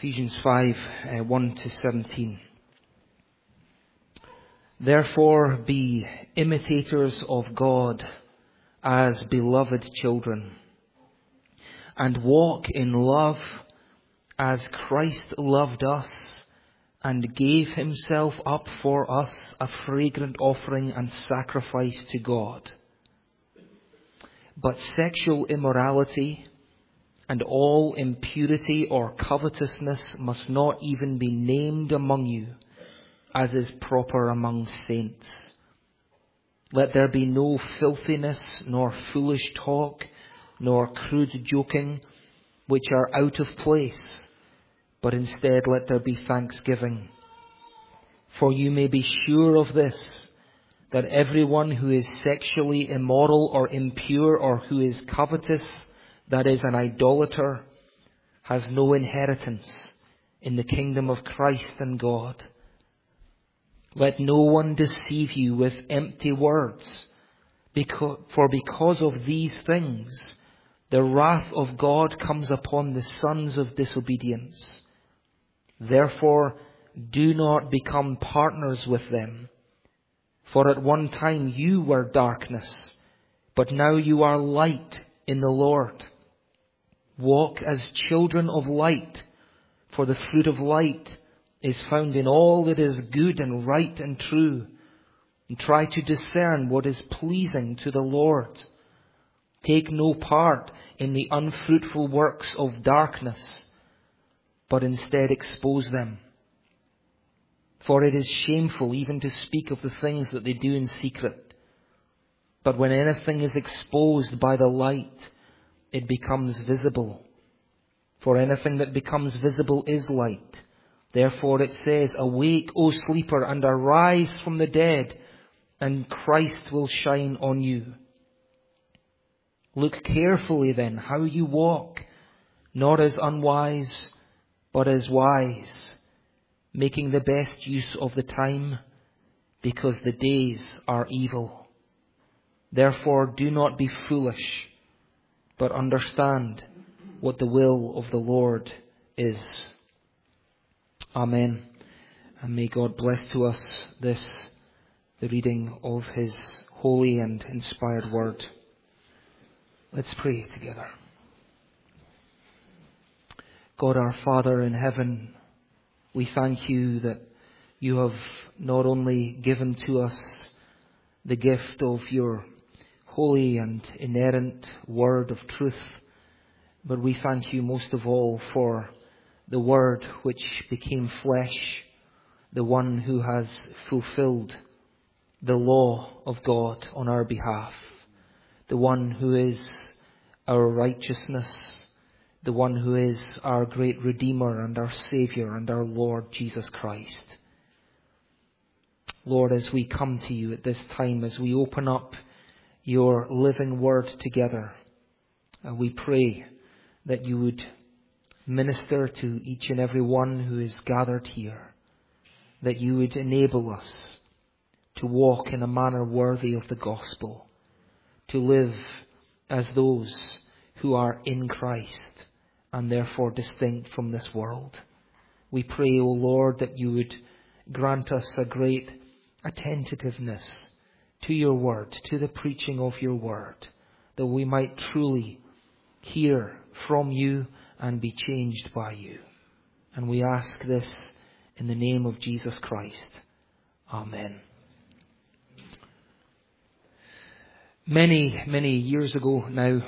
Ephesians 5, 1 to 17. Therefore be imitators of God as beloved children, and walk in love as Christ loved us and gave himself up for us, a fragrant offering and sacrifice to God. But sexual immorality and all impurity or covetousness must not even be named among you, as is proper among saints. Let there be no filthiness, nor foolish talk, nor crude joking, which are out of place, but instead let there be thanksgiving. For you may be sure of this, that everyone who is sexually immoral or impure or who is covetous, that is an idolater, has no inheritance in the kingdom of Christ and God. Let no one deceive you with empty words, for because of these things, the wrath of God comes upon the sons of disobedience. Therefore, do not become partners with them. For at one time you were darkness, but now you are light in the Lord. Walk as children of light, for the fruit of light is found in all that is good and right and true. And try to discern what is pleasing to the Lord. Take no part in the unfruitful works of darkness, but instead expose them. For it is shameful even to speak of the things that they do in secret. But when anything is exposed by the light, it becomes visible. For anything that becomes visible is light. Therefore it says, awake, O sleeper, and arise from the dead, and Christ will shine on you. Look carefully then how you walk, not as unwise, but as wise, making the best use of the time, because the days are evil. Therefore do not be foolish, but understand what the will of the Lord is. Amen. And may God bless to us this, the reading of his holy and inspired word. Let's pray together. God our Father in heaven, we thank you that you have not only given to us the gift of your holy and inerrant word of truth, but we thank you most of all for the Word which became flesh, the one who has fulfilled the law of God on our behalf, the one who is our righteousness, the one who is our great Redeemer and our Saviour and our Lord Jesus Christ. Lord, as we come to you at this time, as we open up your living word together, we pray that you would minister to each and every one who is gathered here, that you would enable us to walk in a manner worthy of the gospel, to live as those who are in Christ and therefore distinct from this world. We pray, O Lord, that you would grant us a great attentiveness to your word, to the preaching of your word, that we might truly hear from you and be changed by you. And we ask this in the name of Jesus Christ. Amen. Many years ago now,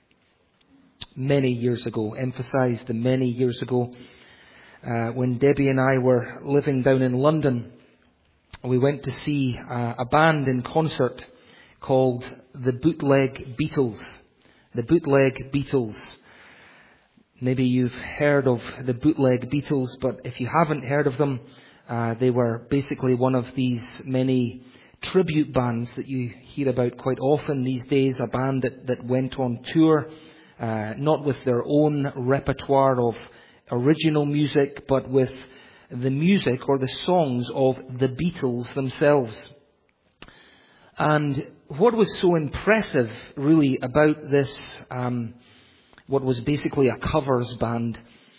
emphasise the many years ago, when Debbie and I were living down in London, we went to see a band in concert called the Bootleg Beatles. The Bootleg Beatles. Maybe you've heard of the Bootleg Beatles, but if you haven't heard of them, they were basically one of these many tribute bands that you hear about quite often these days, a band that went on tour, not with their own repertoire of original music, but with the music or the songs of the Beatles themselves. And what was so impressive really about this, what was basically a covers band,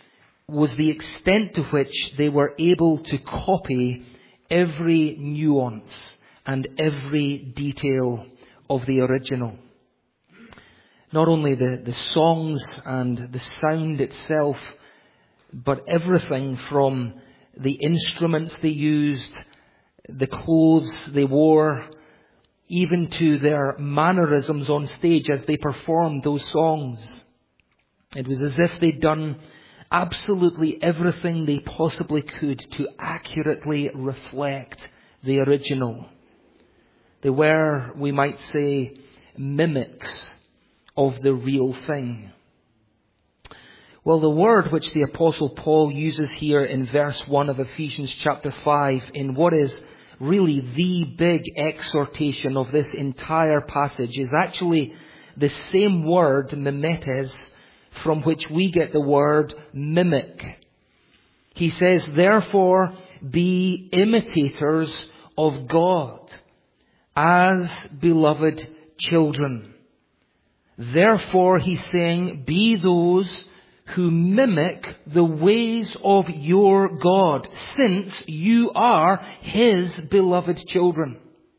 was the extent to which they were able to copy every nuance and every detail of the original. Not only the songs and the sound itself, but everything from the instruments they used, the clothes they wore, even to their mannerisms on stage as they performed those songs. It was as if they'd done absolutely everything they possibly could to accurately reflect the original. They were, we might say, mimics of the real thing. Well, the word which the Apostle Paul uses here in verse 1 of Ephesians chapter 5, in what is really the big exhortation of this entire passage, is actually the same word, mimetes, from which we get the word mimic. He says, therefore, be imitators of God as beloved children. Therefore, he's saying, be those who mimic the ways of your God, since you are His beloved children.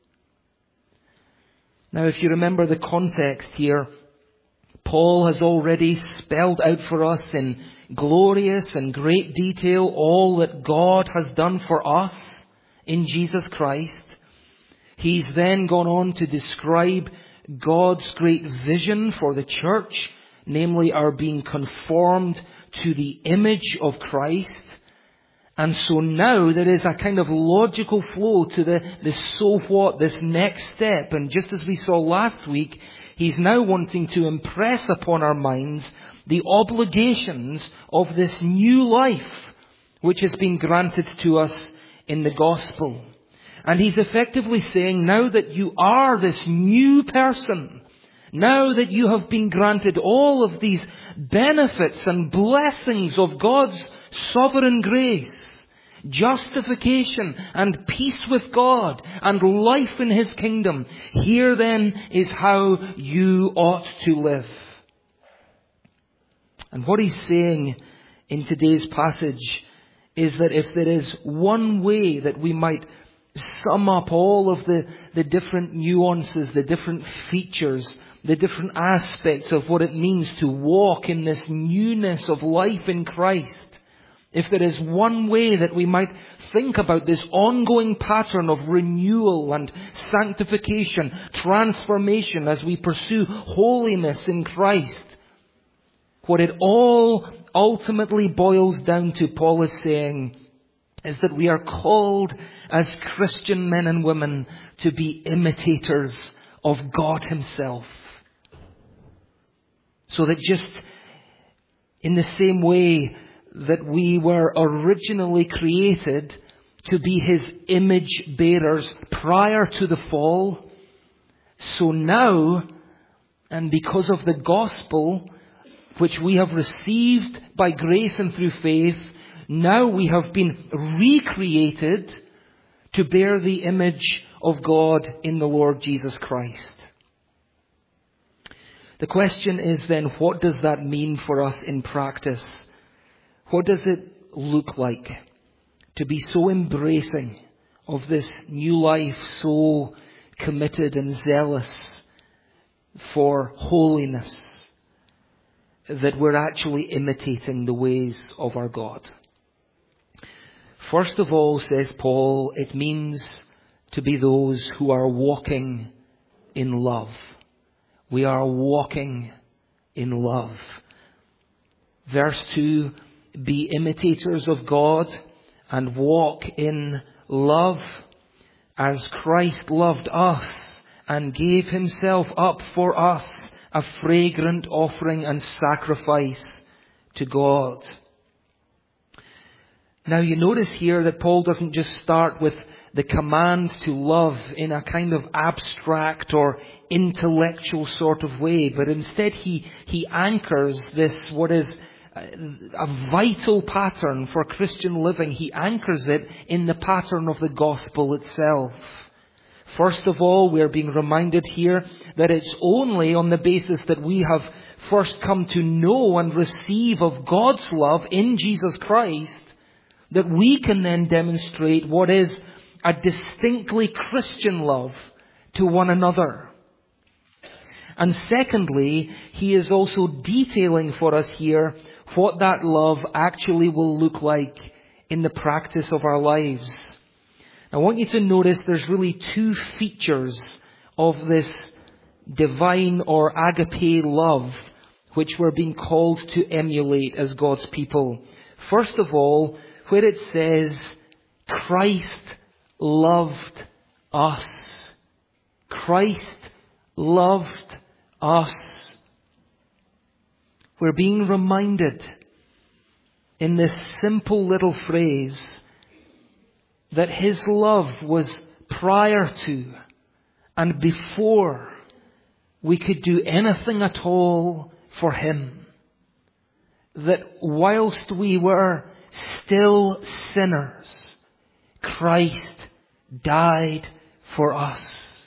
Now, if you remember the context here, Paul has already spelled out for us in glorious and great detail all that God has done for us in Jesus Christ. He's then gone on to describe God's great vision for the church, namely our being conformed to the image of Christ. And so now there is a kind of logical flow to the so what, this next step. And just as we saw last week, he's now wanting to impress upon our minds the obligations of this new life which has been granted to us in the gospel. And he's effectively saying, now that you are this new person, now that you have been granted all of these benefits and blessings of God's sovereign grace, justification and peace with God and life in His kingdom, here then is how you ought to live. And what he's saying in today's passage is that if there is one way that we might sum up all of the different nuances, the different features, the different aspects of what it means to walk in this newness of life in Christ, if there is one way that we might think about this ongoing pattern of renewal and sanctification, transformation as we pursue holiness in Christ, what it all ultimately boils down to, Paul is saying, is that we are called as Christian men and women to be imitators of God Himself. So that just in the same way that we were originally created to be His image bearers prior to the fall, so now, and because of the gospel which we have received by grace and through faith, now we have been recreated to bear the image of God in the Lord Jesus Christ. The question is then, what does that mean for us in practice? What does it look like to be so embracing of this new life, so committed and zealous for holiness, that we're actually imitating the ways of our God? First of all, says Paul, it means to be those who are walking in love. We are walking in love. Verse 2, be imitators of God and walk in love as Christ loved us and gave Himself up for us, a fragrant offering and sacrifice to God. Now you notice here that Paul doesn't just start with the command to love in a kind of abstract or intellectual sort of way, but instead he anchors this, what is a vital pattern for Christian living. He anchors it in the pattern of the gospel itself. First of all, we're being reminded here that it's only on the basis that we have first come to know and receive of God's love in Jesus Christ that we can then demonstrate what is a distinctly Christian love to one another. And secondly, he is also detailing for us here what that love actually will look like in the practice of our lives. I want you to notice there's really two features of this divine or agape love which we're being called to emulate as God's people. First of all, where it says, Christ loved us. Christ loved us. We're being reminded in this simple little phrase that His love was prior to and before we could do anything at all for Him. That whilst we were still sinners, Christ died for us.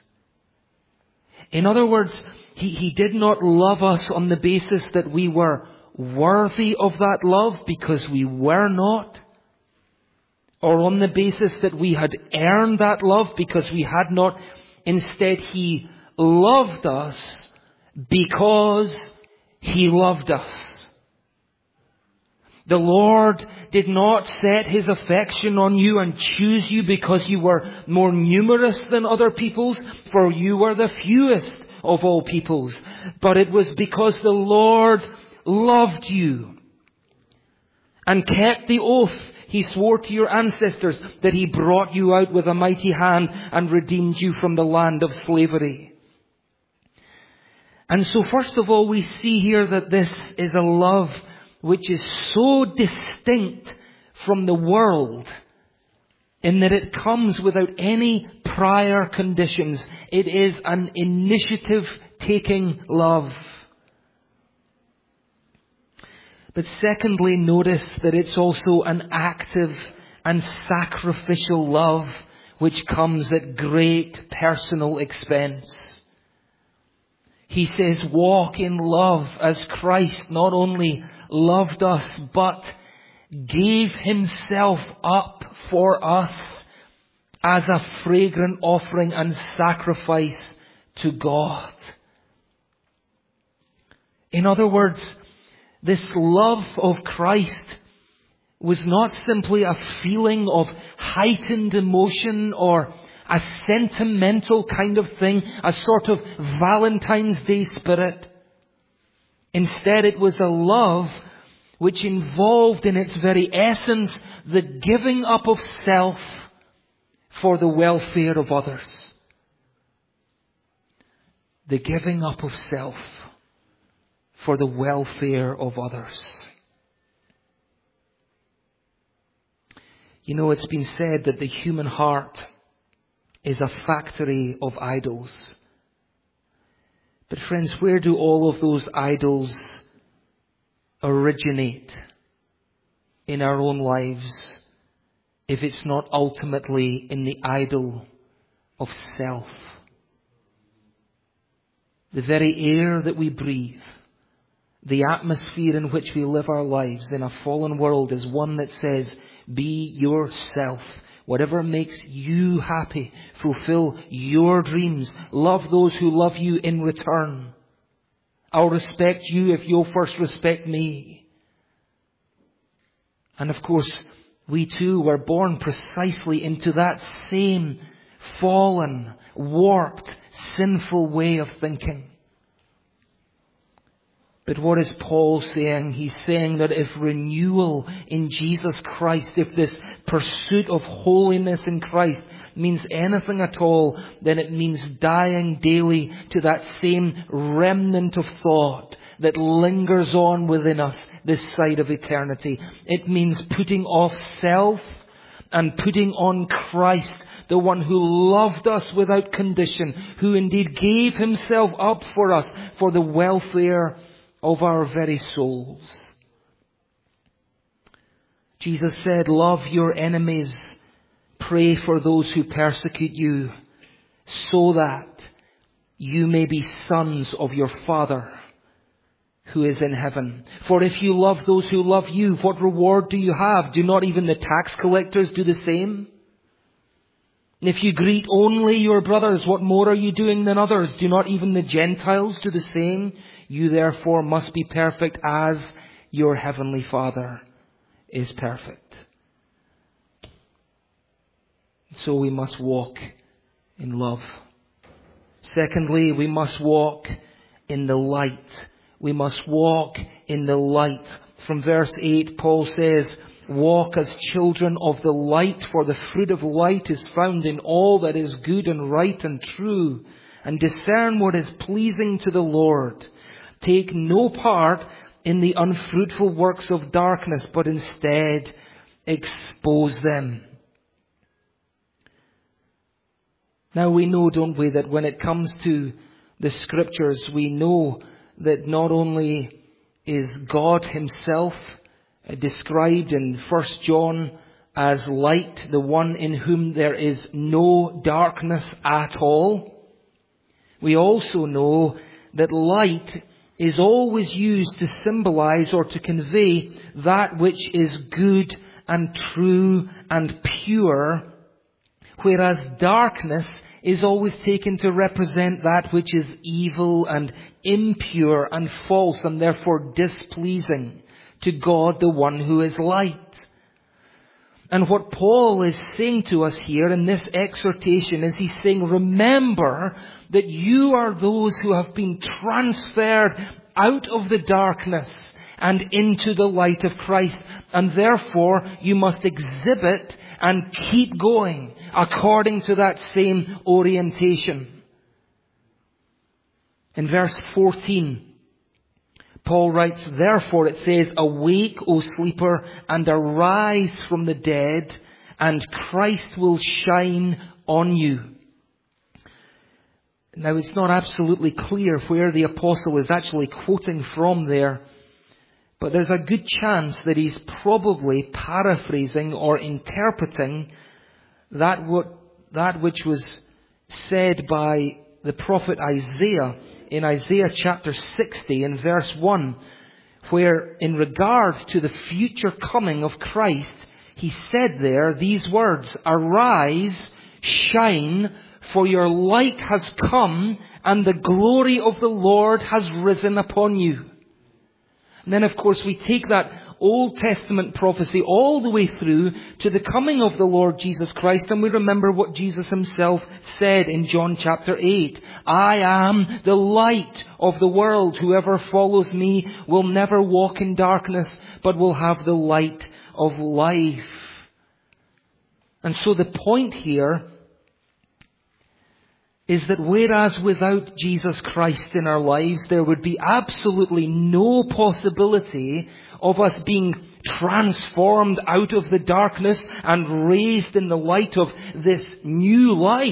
In other words, He did not love us on the basis that we were worthy of that love, because we were not. Or on the basis that we had earned that love, because we had not. Instead, He loved us because He loved us. The Lord did not set His affection on you and choose you because you were more numerous than other peoples, for you were the fewest of all peoples. But it was because the Lord loved you and kept the oath He swore to your ancestors, that He brought you out with a mighty hand and redeemed you from the land of slavery. And so first of all, we see here that this is a love which is so distinct from the world in that it comes without any prior conditions. It is an initiative-taking love. But secondly, notice that it's also an active and sacrificial love which comes at great personal expense. He says, walk in love as Christ not only loved us, but gave Himself up for us as a fragrant offering and sacrifice to God. In other words, this love of Christ was not simply a feeling of heightened emotion or a sentimental kind of thing, a sort of Valentine's Day spirit. Instead, it was a love which involved in its very essence the giving up of self for the welfare of others. The giving up of self for the welfare of others. You know, it's been said that the human heart is a factory of idols. But friends, where do all of those idols originate in our own lives if it's not ultimately in the idol of self? The very air that we breathe, the atmosphere in which we live our lives in a fallen world is one that says, be yourself. Whatever makes you happy, fulfill your dreams. Love those who love you in return. I'll respect you if you'll first respect me. And of course, we too were born precisely into that same fallen, warped, sinful way of thinking. But what is Paul saying? He's saying that if renewal in Jesus Christ, if this pursuit of holiness in Christ means anything at all, then it means dying daily to that same remnant of thought that lingers on within us this side of eternity. It means putting off self and putting on Christ, the one who loved us without condition, who indeed gave Himself up for us for the welfare of our very souls. Jesus said, love your enemies, pray for those who persecute you, so that you may be sons of your Father who is in heaven. For if you love those who love you, what reward do you have? Do not even the tax collectors do the same? And if you greet only your brothers, what more are you doing than others? Do not even the Gentiles do the same? You therefore must be perfect as your heavenly Father is perfect. So we must walk in love. Secondly, we must walk in the light. We must walk in the light. From verse 8, Paul says, walk as children of the light, for the fruit of light is found in all that is good and right and true, and discern what is pleasing to the Lord. Take no part in the unfruitful works of darkness, but instead expose them. Now we know, don't we, that when it comes to the Scriptures, we know that not only is God Himself described in 1 John as light, the one in whom there is no darkness at all, we also know that light is always used to symbolize or to convey that which is good and true and pure, whereas darkness is always taken to represent that which is evil and impure and false and therefore displeasing to God, the one who is light. And what Paul is saying to us here in this exhortation is he's saying, remember that you are those who have been transferred out of the darkness and into the light of Christ. And therefore you must exhibit and keep going according to that same orientation. In verse 14, Paul writes, therefore it says, awake, O sleeper, and arise from the dead, and Christ will shine on you. Now it's not absolutely clear where the apostle is actually quoting from there, but there's a good chance that he's probably paraphrasing or interpreting that which was said by the prophet Isaiah in Isaiah chapter 60 in verse 1, where in regard to the future coming of Christ, he said there these words, arise, shine, for your light has come, and the glory of the Lord has risen upon you. And then, of course, we take that Old Testament prophecy all the way through to the coming of the Lord Jesus Christ, and we remember what Jesus Himself said in John chapter 8. I am the light of the world. Whoever follows me will never walk in darkness, but will have the light of life. And so the point here is that whereas without Jesus Christ in our lives, there would be absolutely no possibility of us being transformed out of the darkness and raised in the light of this new life.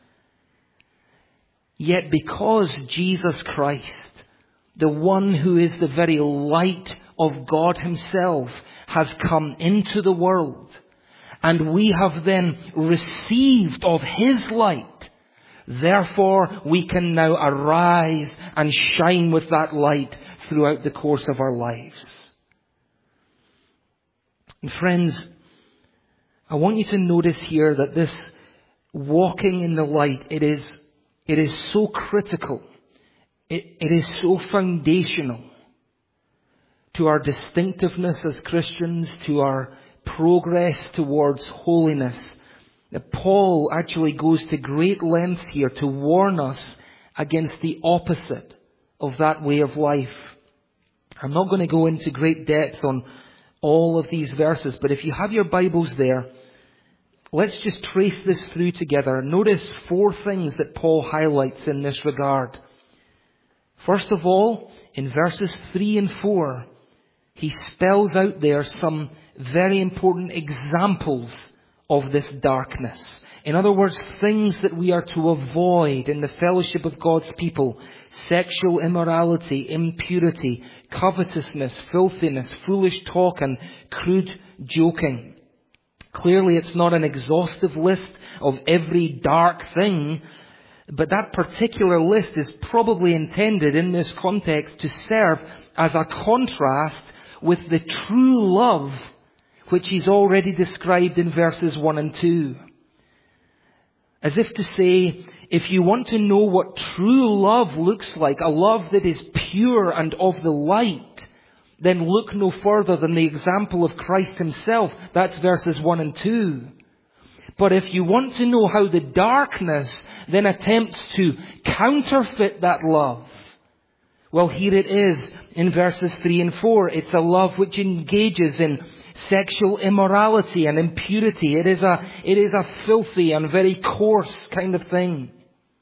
Yet because Jesus Christ, the one who is the very light of God Himself, has come into the world, and we have then received of His light, therefore, we can now arise and shine with that light throughout the course of our lives. And friends, I want you to notice here that this walking in the light, it is so critical. It is so foundational to our distinctiveness as Christians, to our progress towards holiness, that Paul actually goes to great lengths here to warn us against the opposite of that way of life. I'm not going to go into great depth on all of these verses, but if you have your Bibles there, let's just trace this through together. Notice 4 things that Paul highlights in this regard. First of all, in verses 3 and 4, he spells out there some very important examples of this darkness. In other words, things that we are to avoid in the fellowship of God's people. Sexual immorality, impurity, covetousness, filthiness, foolish talk, and crude joking. Clearly, it's not an exhaustive list of every dark thing, But that particular list is probably intended in this context to serve as a contrast with the true love which he's already described in verses 1 and 2. As if to say, if you want to know what true love looks like, a love that is pure and of the light, then look no further than the example of Christ himself. That's verses 1 and 2. But if you want to know how the darkness then attempts to counterfeit that love, well, here it is in verses 3 and 4. It's a love which engages in sexual immorality and impurity. It is a filthy and very coarse kind of thing.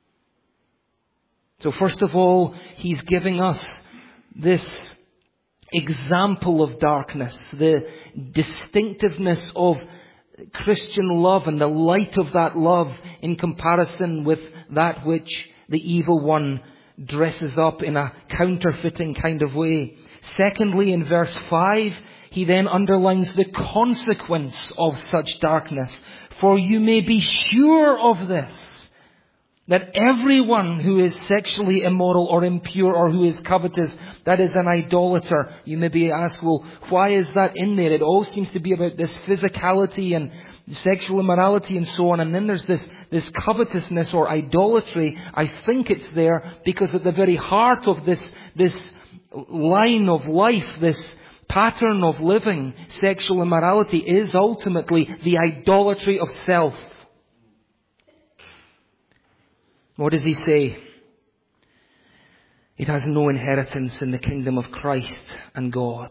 So first of all, he's giving us this example of darkness, the distinctiveness of Christian love and the light of that love in comparison with that which the evil one dresses up in a counterfeiting kind of way. Secondly, in verse 5, he then underlines the consequence of such darkness. For you may be sure of this, that everyone who is sexually immoral or impure or who is covetous, that is an idolater. You may be asked, well, why is that in there? It all seems to be about this physicality and sexual immorality and so on. And then there's this covetousness or idolatry. I think it's there because at the very heart of this line of life, this pattern of living, sexual immorality is ultimately the idolatry of self. What does he say? It has no inheritance in the kingdom of Christ and God.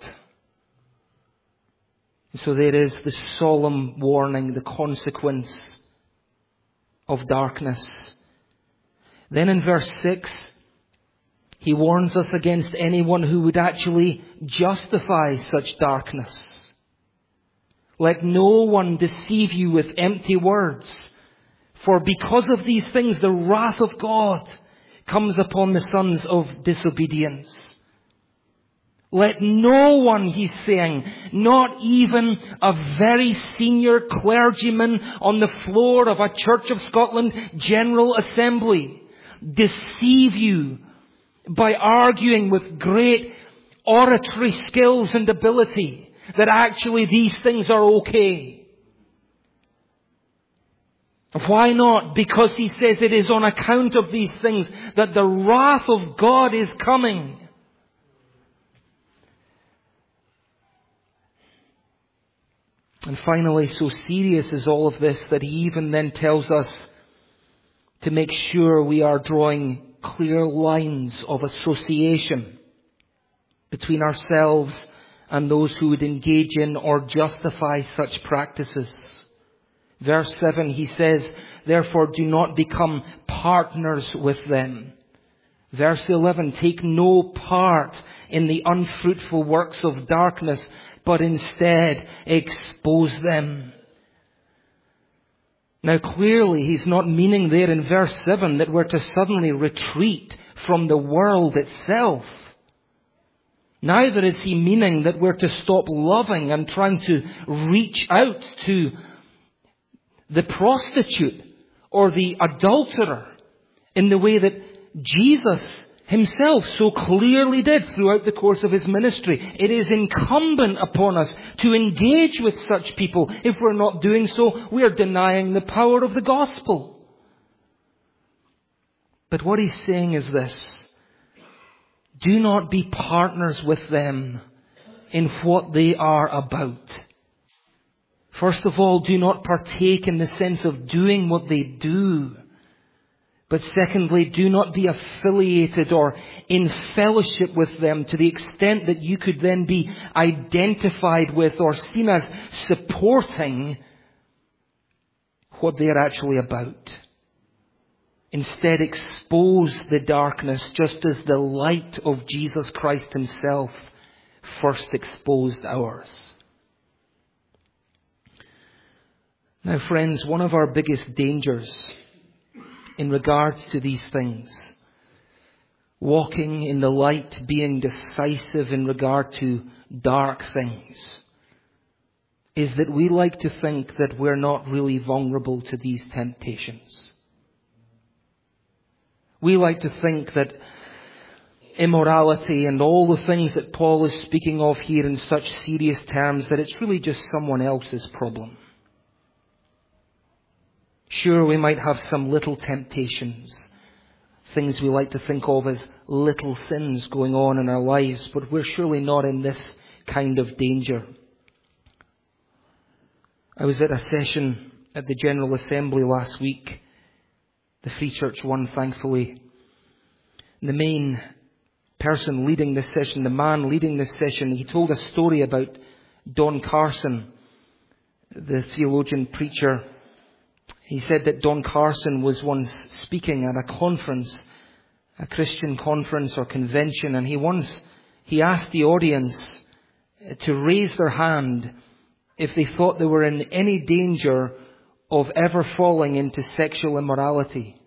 So there is the solemn warning, the consequence of darkness. Then in verse 6, he warns us against anyone who would actually justify such darkness. Let no one deceive you with empty words. For because of these things, the wrath of God comes upon the sons of disobedience. Let no one, he's saying, not even a very senior clergyman on the floor of a Church of Scotland General Assembly, deceive you by arguing with great oratory skills and ability that actually these things are okay. Why not? Because he says it is on account of these things that the wrath of God is coming. And finally, so serious is all of this that he even then tells us to make sure we are drawing clear lines of association between ourselves and those who would engage in or justify such practices. Verse 7, he says, therefore do not become partners with them. Verse 11, take no part in the unfruitful works of darkness, but instead expose them. Now clearly he's not meaning there in verse 7 that we're to suddenly retreat from the world itself. Neither is he meaning that we're to stop loving and trying to reach out to the prostitute or the adulterer in the way that Jesus himself so clearly did throughout the course of his ministry. It is incumbent upon us to engage with such people. If we're not doing so, we are denying the power of the gospel. But what he's saying is this: do not be partners with them in what they are about. First of all, do not partake in the sense of doing what they do. But secondly, do not be affiliated or in fellowship with them to the extent that you could then be identified with or seen as supporting what they are actually about. Instead, expose the darkness just as the light of Jesus Christ himself first exposed ours. Now, friends, one of our biggest dangers in regards to these things, walking in the light, being decisive in regard to dark things, is that we like to think that we're not really vulnerable to these temptations. We like to think that immorality and all the things that Paul is speaking of here in such serious terms, that it's really just someone else's problem. Sure, we might have some little temptations, things we like to think of as little sins going on in our lives, but we're surely not in this kind of danger. I was at a session at the General Assembly last week, the Free Church one, thankfully. The main person leading this session, the man leading this session, he told a story about Don Carson, the theologian preacher. He said that Don Carson was once speaking at a conference, a Christian conference or convention, and he asked the audience to raise their hand if they thought they were in any danger of ever falling into sexual immorality.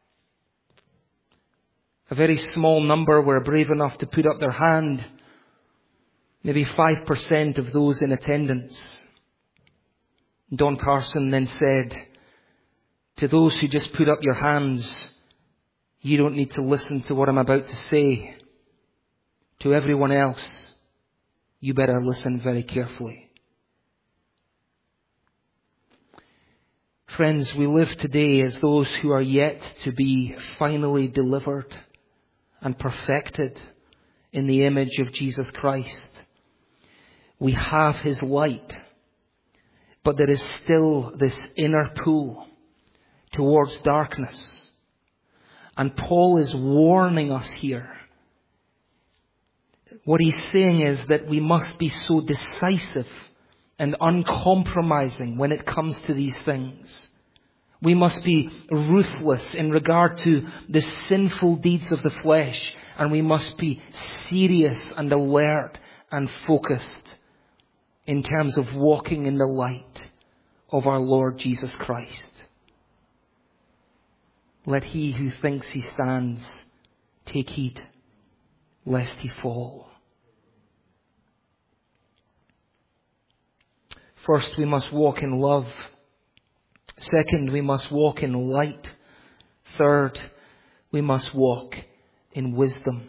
A very small number were brave enough to put up their hand, maybe 5% of those in attendance. Don Carson then said, to those who just put up your hands, you don't need to listen to what I'm about to say. To everyone else, you better listen very carefully. Friends, we live today as those who are yet to be finally delivered and perfected in the image of Jesus Christ. We have His light, but there is still this inner pull towards darkness. And Paul is warning us here. What he's saying is that we must be so decisive and uncompromising when it comes to these things. We must be ruthless in regard to the sinful deeds of the flesh, and we must be serious and alert and focused in terms of walking in the light of our Lord Jesus Christ. Let he who thinks he stands take heed, lest he fall. First, we must walk in love. Second, we must walk in light. Third, we must walk in wisdom.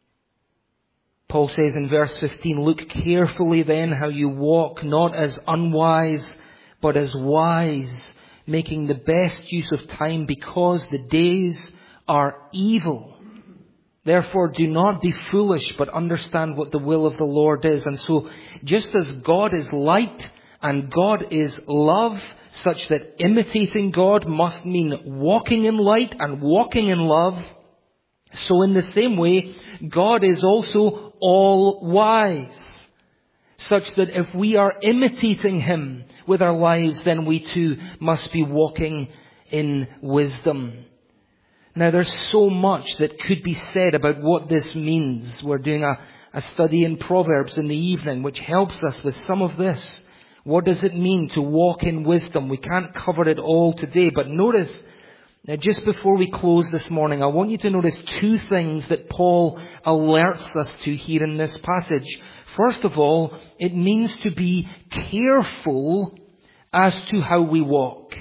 Paul says in verse 15, look carefully then how you walk, not as unwise, but as wise, making the best use of time, because the days are evil. Therefore do not be foolish, but understand what the will of the Lord is. And so, just as God is light and God is love, such that imitating God must mean walking in light and walking in love, so in the same way, God is also all wise, such that if we are imitating Him with our lives, then we too must be walking in wisdom. Now, there's so much that could be said about what this means. We're doing a study in Proverbs in the evening, which helps us with some of this. What does it mean to walk in wisdom? We can't cover it all today, but notice, now just before we close this morning, I want you to notice two things that Paul alerts us to here in this passage. First of all, it means to be careful as to how we walk.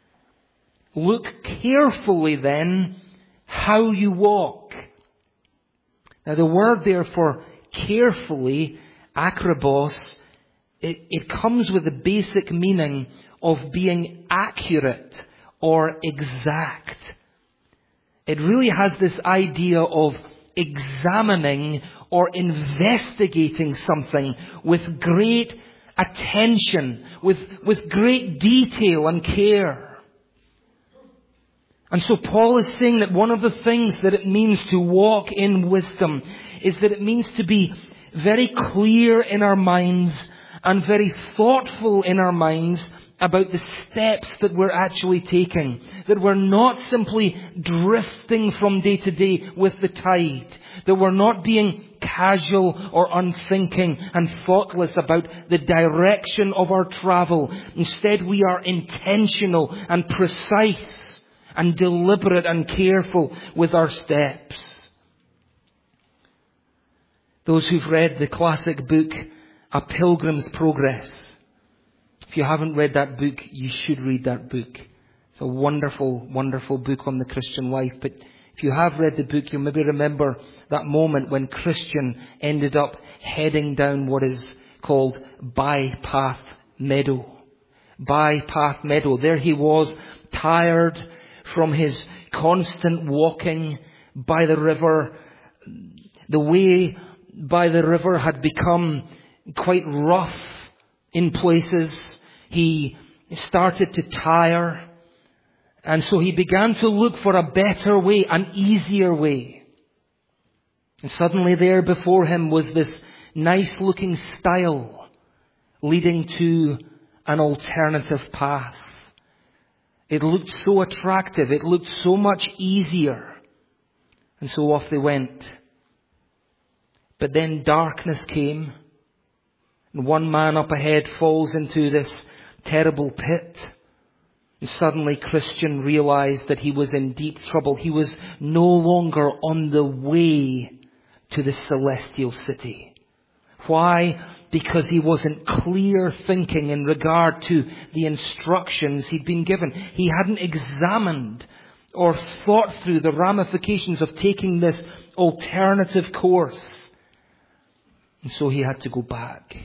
Look carefully then how you walk. Now the word there for carefully, akribos, it comes with the basic meaning of being accurate or exact. It really has this idea of examining or investigating something with great attention, with great detail and care. And so Paul is saying that one of the things that it means to walk in wisdom is that it means to be very clear in our minds and very thoughtful in our minds about the steps that we're actually taking. That we're not simply drifting from day to day with the tide. That we're not being casual or unthinking and thoughtless about the direction of our travel. Instead, we are intentional and precise and deliberate and careful with our steps. Those who've read the classic book, A Pilgrim's Progress. If you haven't read that book, you should read that book. It's a wonderful, wonderful book on the Christian life. But If you have read the book, you'll maybe remember that moment when Christian ended up heading down what is called Bypath Meadow. Bypath Meadow. There he was, tired from his constant walking by the river. The way by the river had become quite rough in places. He started to tire. And so he began to look for a better way, an easier way. And suddenly there before him was this nice looking stile leading to an alternative path. It looked so attractive. It looked so much easier. And so off they went. But then darkness came. And one man up ahead falls into this terrible pit. And suddenly Christian realized that he was in deep trouble. He was no longer on the way to the celestial city. Why? Because he wasn't clear thinking in regard to the instructions he'd been given. He hadn't examined or thought through the ramifications of taking this alternative course. And so he had to go back.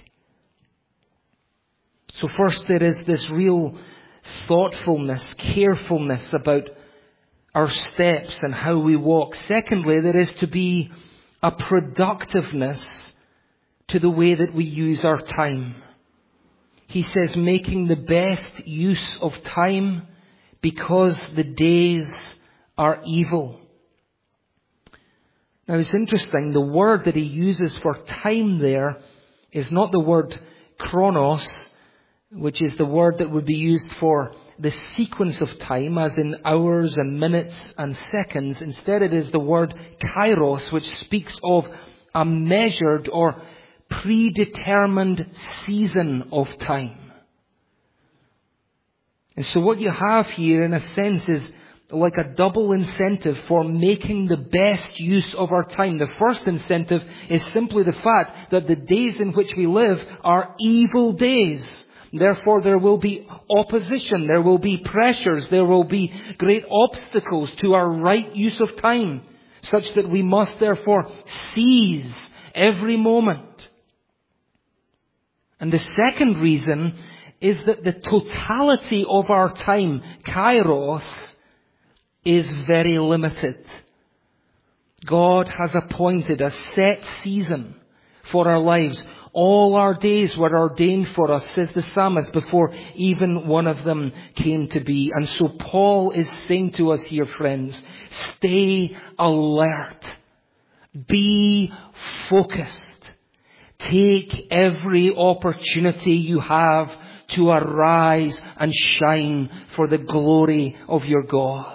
So first there is this real thoughtfulness, carefulness about our steps and how we walk. Secondly, there is to be a productiveness to the way that we use our time. He says, making the best use of time because the days are evil. Now it's interesting, the word that he uses for time there is not the word chronos, which is the word that would be used for the sequence of time, as in hours and minutes and seconds. Instead it is the word kairos, which speaks of a measured or predetermined season of time. And so what you have here, in a sense, is like a double incentive for making the best use of our time. The first incentive is simply the fact that the days in which we live are evil days. Therefore, there will be opposition, there will be pressures, there will be great obstacles to our right use of time, such that we must therefore seize every moment. And the second reason is that the totality of our time, kairos, is very limited. God has appointed a set season for our lives. All our days were ordained for us, says the psalmist, before even one of them came to be. And so Paul is saying to us here, friends, stay alert. Be focused. Take every opportunity you have to arise and shine for the glory of your God.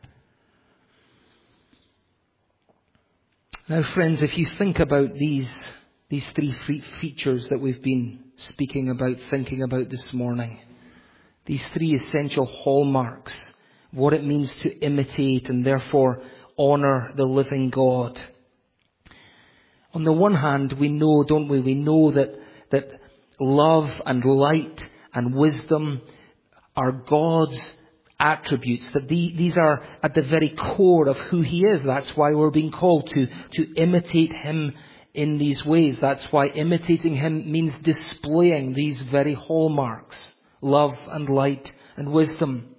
Now, friends, if you think about these three features that we've been speaking about, thinking about this morning, these three essential hallmarks, what it means to imitate and therefore honor the living God. On the one hand, we know, don't we? We know that love and light and wisdom are God's attributes, that these are at the very core of who He is. That's why we're being called to imitate Him in these ways. That's why imitating Him means displaying these very hallmarks, love and light and wisdom.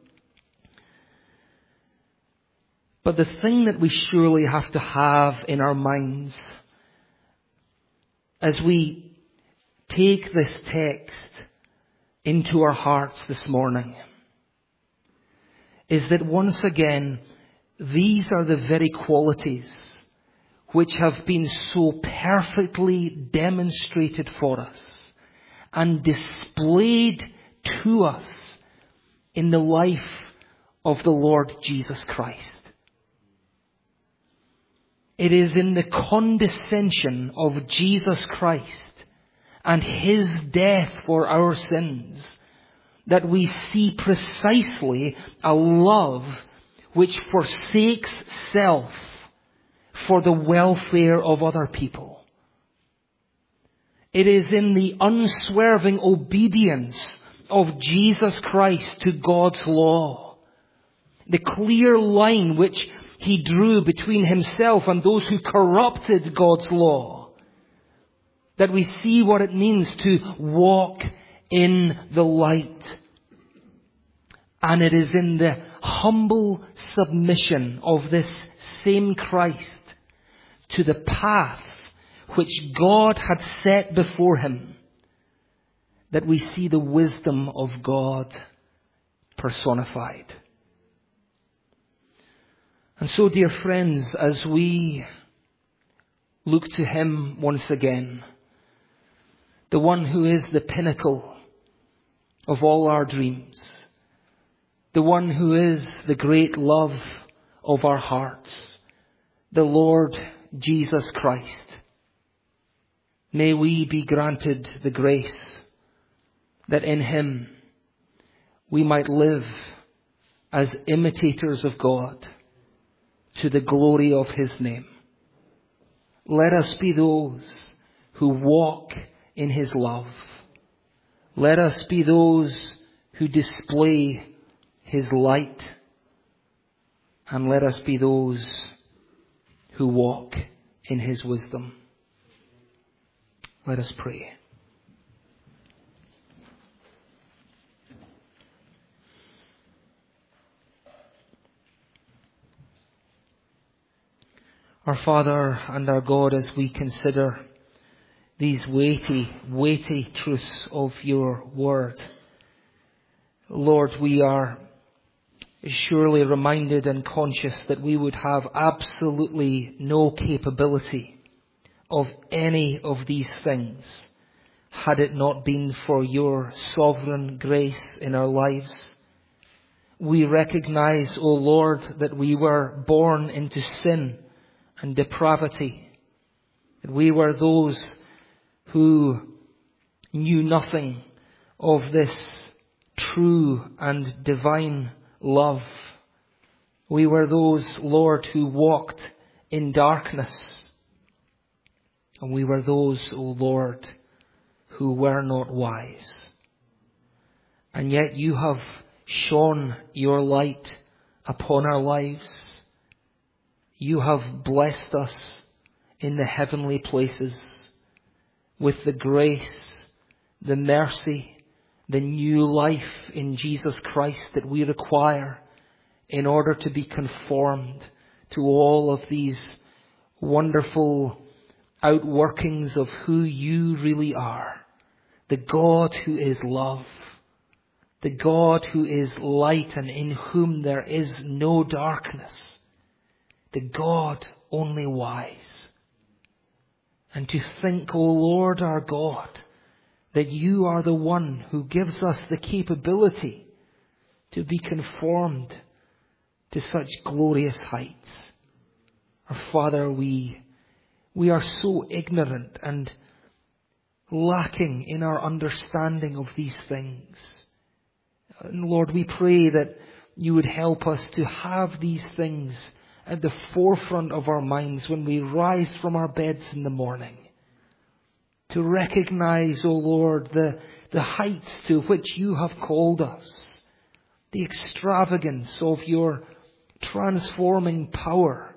But the thing that we surely have to have in our minds as we take this text into our hearts this morning is that once again, these are the very qualities which have been so perfectly demonstrated for us and displayed to us in the life of the Lord Jesus Christ. It is in the condescension of Jesus Christ and His death for our sins that we see precisely a love which forsakes self for the welfare of other people. It is in the unswerving obedience of Jesus Christ to God's law, the clear line which he drew between himself and those who corrupted God's law. That we see what it means to walk in the light. And it is in the humble submission of this same Christ to the path which God had set before him that we see the wisdom of God personified. And so, dear friends, as we look to him once again, the one who is the pinnacle of all our dreams, the one who is the great love of our hearts, the Lord Jesus Christ, may we be granted the grace that in him we might live as imitators of God to the glory of his name. Let us be those who walk in his love. Let us be those who display his light. And let us be those who walk in his wisdom. Let us pray. Our Father and our God, as we consider these weighty truths of your word, Lord, we are surely reminded and conscious that we would have absolutely no capability of any of these things had it not been for your sovereign grace in our lives. We recognize, O Lord, that we were born into sin and depravity, that we were those who knew nothing of this true and divine love. We were those, Lord, who walked in darkness. And we were those, O Lord, who were not wise. And yet you have shone your light upon our lives. You have blessed us in the heavenly places with the grace, the mercy, the new life in Jesus Christ that we require in order to be conformed to all of these wonderful outworkings of who you really are. The God who is love, the God who is light and in whom there is no darkness, the God only wise. And to think, O Lord our God, that you are the one who gives us the capability to be conformed to such glorious heights. Our Father, we are so ignorant and lacking in our understanding of these things. And Lord, we pray that you would help us to have these things at the forefront of our minds when we rise from our beds in the morning. To recognize, O Lord, the heights to which you have called us. The extravagance of your transforming power.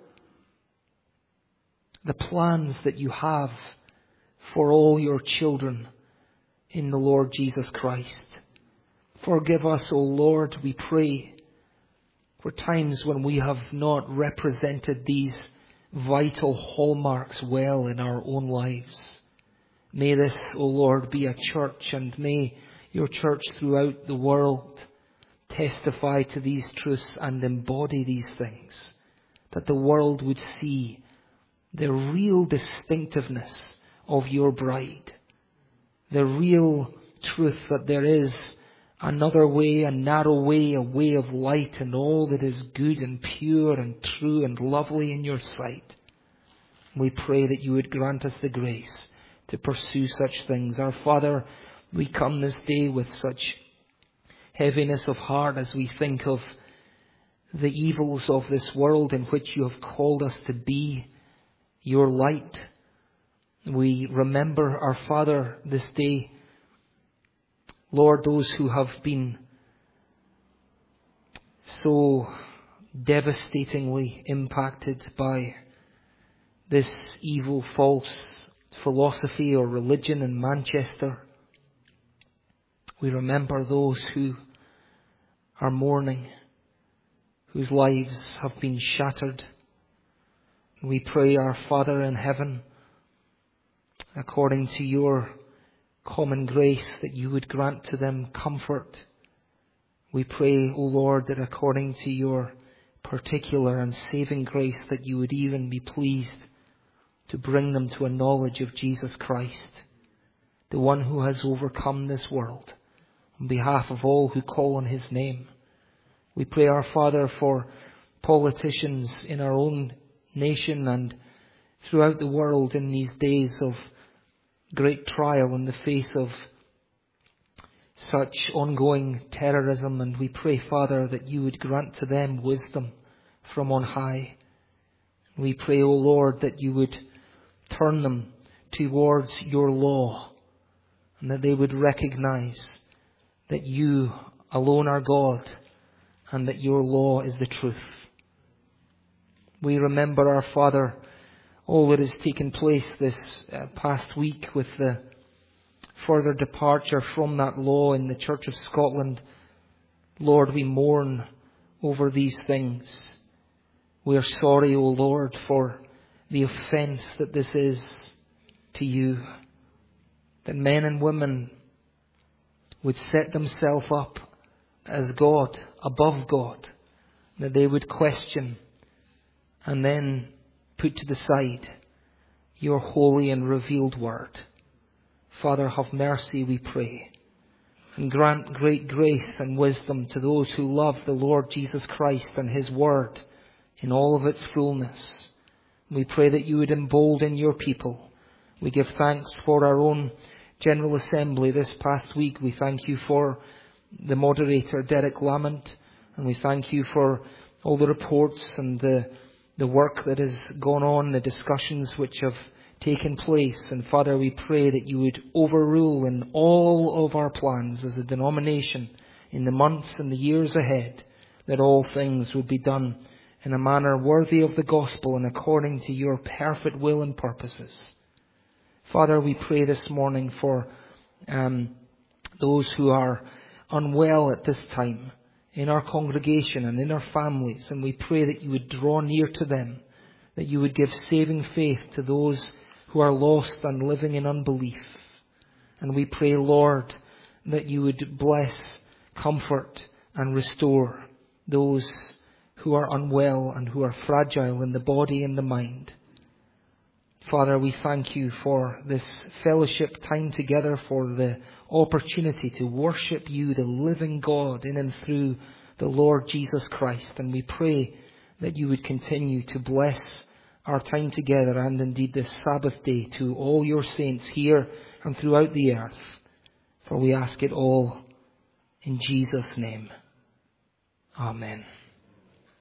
The plans that you have for all your children in the Lord Jesus Christ. Forgive us, O Lord, we pray, for times when we have not represented these vital hallmarks well in our own lives. May this, O Lord, be a church, and may your church throughout the world testify to these truths and embody these things, that the world would see the real distinctiveness of your bride, the real truth that there is another way, a narrow way, a way of light, and all that is good and pure and true and lovely in your sight. We pray that you would grant us the grace to pursue such things. Our Father, we come this day with such heaviness of heart as we think of the evils of this world in which you have called us to be your light. We remember, our Father, this day, Lord, those who have been so devastatingly impacted by this evil false philosophy or religion in Manchester. We remember those who are mourning, whose lives have been shattered. We pray, our Father in heaven, according to your common grace, that you would grant to them comfort. We pray, O Lord, that according to your particular and saving grace, that you would even be pleased to bring them to a knowledge of Jesus Christ, the one who has overcome this world, on behalf of all who call on his name. We pray, our Father, for politicians in our own nation and throughout the world in these days of great trial in the face of such ongoing terrorism. And we pray, Father, that you would grant to them wisdom from on high. We pray, O Lord, that you would turn them towards your law, and that they would recognize that you alone are God and that your law is the truth. We remember, our Father, all that has taken place this past week with the further departure from that law in the Church of Scotland. Lord, we mourn over these things. We are sorry, O Lord, for the offence that this is to you, that men and women would set themselves up as God, above God, that they would question and then put to the side your holy and revealed word. Father, have mercy, we pray, and grant great grace and wisdom to those who love the Lord Jesus Christ and his word in all of its fullness. We pray that you would embolden your people. We give thanks for our own General Assembly this past week. We thank you for the moderator, Derek Lamont, and we thank you for all the reports and the work that has gone on, the discussions which have taken place. And Father, we pray that you would overrule in all of our plans as a denomination in the months and the years ahead, that all things would be done in a manner worthy of the gospel and according to your perfect will and purposes. Father, we pray this morning for those who are unwell at this time in our congregation and in our families, and we pray that you would draw near to them, that you would give saving faith to those who are lost and living in unbelief. And we pray, Lord, that you would bless, comfort and restore those who are unwell and who are fragile in the body and the mind. Father, we thank you for this fellowship time together, for the opportunity to worship you, the living God, in and through the Lord Jesus Christ. And we pray that you would continue to bless our time together and indeed this Sabbath day to all your saints here and throughout the earth. For we ask it all in Jesus' name. Amen.